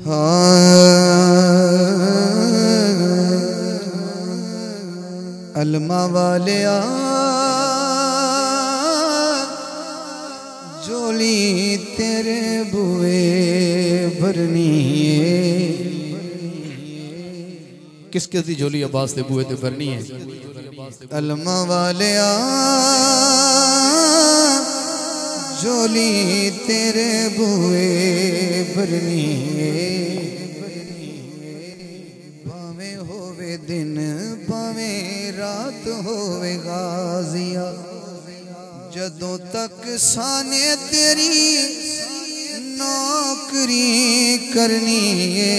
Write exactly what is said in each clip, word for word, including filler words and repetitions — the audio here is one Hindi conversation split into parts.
अलमा वाले आ जोली तेरे बुए भरनी किस किस दी झोली अब्बास दे बुए ते भरनी है। अलमा वाले आ जोली तेरे बुए भरनी भावे होवे दिन भावे रात होवे गाजिया जदों तक साने तेरी नौकरी करनी है।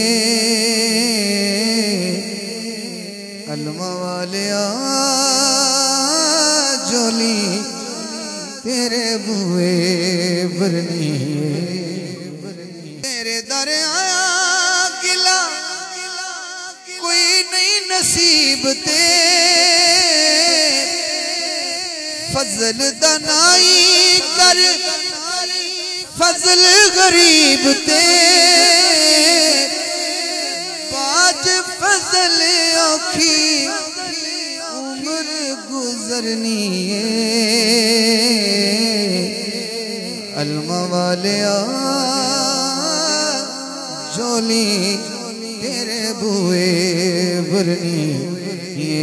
अलमा वाले आ जोली तेरे बुए भरनी तेरे दर आया गिला कोई नहीं नसीब ते फजल दनाई कर फजल गरीब ते बाज फजल औखी उम्र गुजरनी है। अलमा वाले आ जोली तेरे बुए भरनी है।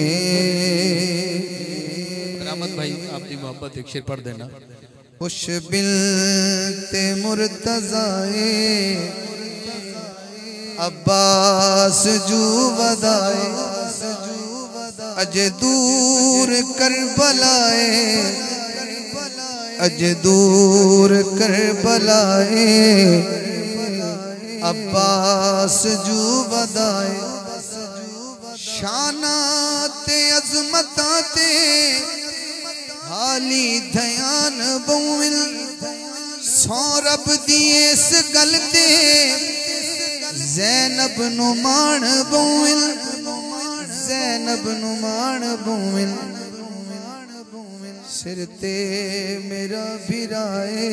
रहमत भाई आपकी मोहब्बत एक शेर पढ़ देना। खुश बिल ते मुर्तज़ाए अब्बास जू वदाए अज दूर करबलाए अज दूर करबलाए अब्बास जू वदाए शाना ते अजमता ते हाली ध्यान बउल सौरभ दी इस गल ते ज़ैनब नु मान बउल ज़ैनब नु मान बउल सिर ते मेरा भिराए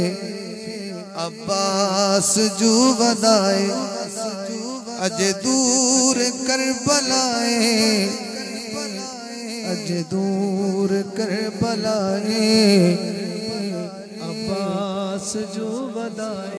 अब्बास जू वदाए अज दूर करबलाए अज दूर करबलाए अब्बास जो वदाए।